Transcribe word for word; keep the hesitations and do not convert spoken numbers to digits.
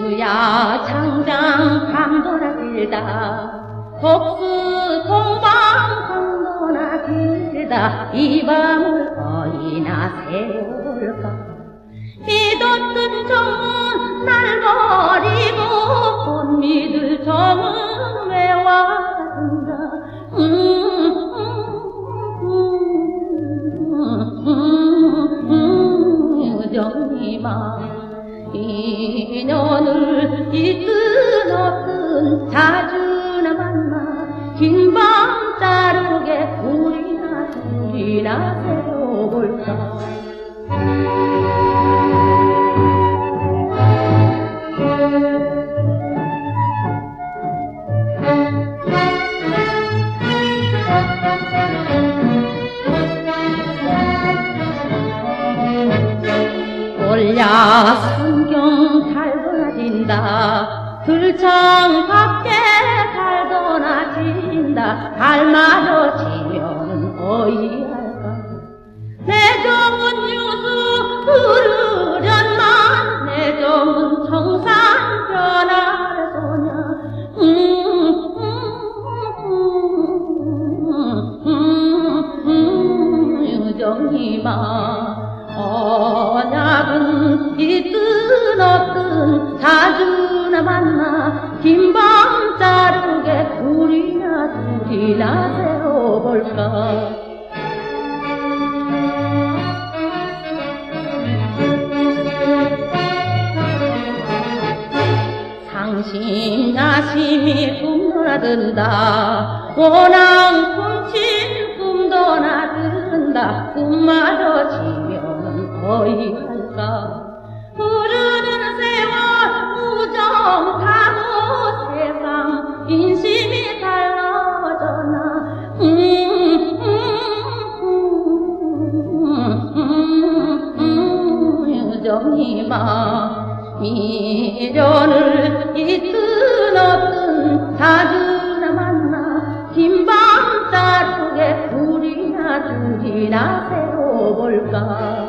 주야 장장 밤도나 길다 복수 동방 밤도나 길다 이 밤을 어디나 세울까 믿었던 정은 날 버리고 못 믿을 정은 왜 왔는가 음, 음, 음, 음, 음, 여정이마 인연을 잊든 없든 자주나 만나 긴 밤 따르게 우리나 둘이나 세워볼까 올야 성경 달도나진다 들창 밖에 달도나진다 달마저 지면은 어이할까 내 정은 유수 흐르련만 내 정은 청산 변할 소냐 음, 음, 음, 음, 음, 유정이마 언약은 있든 없든 자주나 만나 긴 밤 따르게 우리나 둘이나 세워볼까 상심 야심이 꿈도 나든다 원앙 품친 꿈도 나든다 꿈마저 지면 어이할까 흐르는 세월 우정 타고 세상 인심이 달라져나 음, 음, 음, 음, 음, 유정이마 미련을 잊든 없든 자주나 만나 긴 밤 따르게 우리나 둘이나 세워볼까